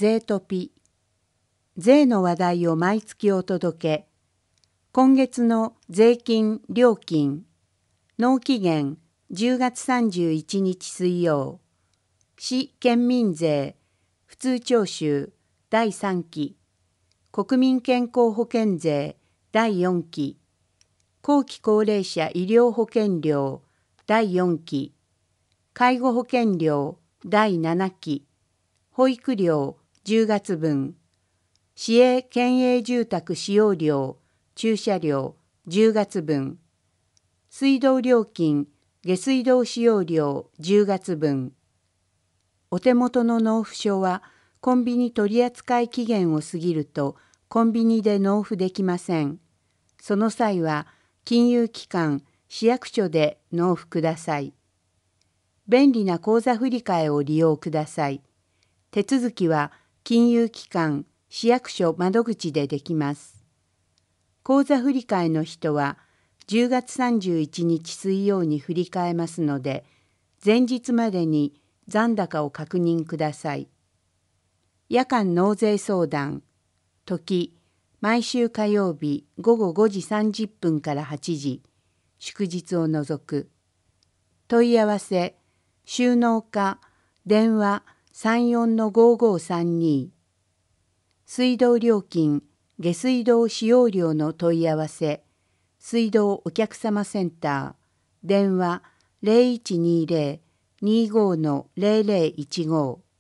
税トピ。税の話題を毎月お届け。今月の税金・料金。納期限10月31日水曜。市県民税普通徴収第3期。国民健康保険税第4期。後期高齢者医療保険料第4期。介護保険料第7期。保育料10月分。市営県営住宅使用料駐車料10月分。水道料金下水道使用料10月分。お手元の納付書はコンビニ取扱期限を過ぎるとコンビニで納付できません。その際は金融機関、市役所で納付ください。便利な口座振替を利用ください。手続きは金融機関、市役所窓口でできます。口座振替の人は10月31日水曜に振り替えますので、前日までに残高を確認ください。夜間納税相談、時、毎週火曜日午後5時30分から8時、祝日を除く。問い合わせ、収納課、電話34-5532。水道料金、下水道使用料の問い合わせ、水道お客様センター、電話0120-25-0015。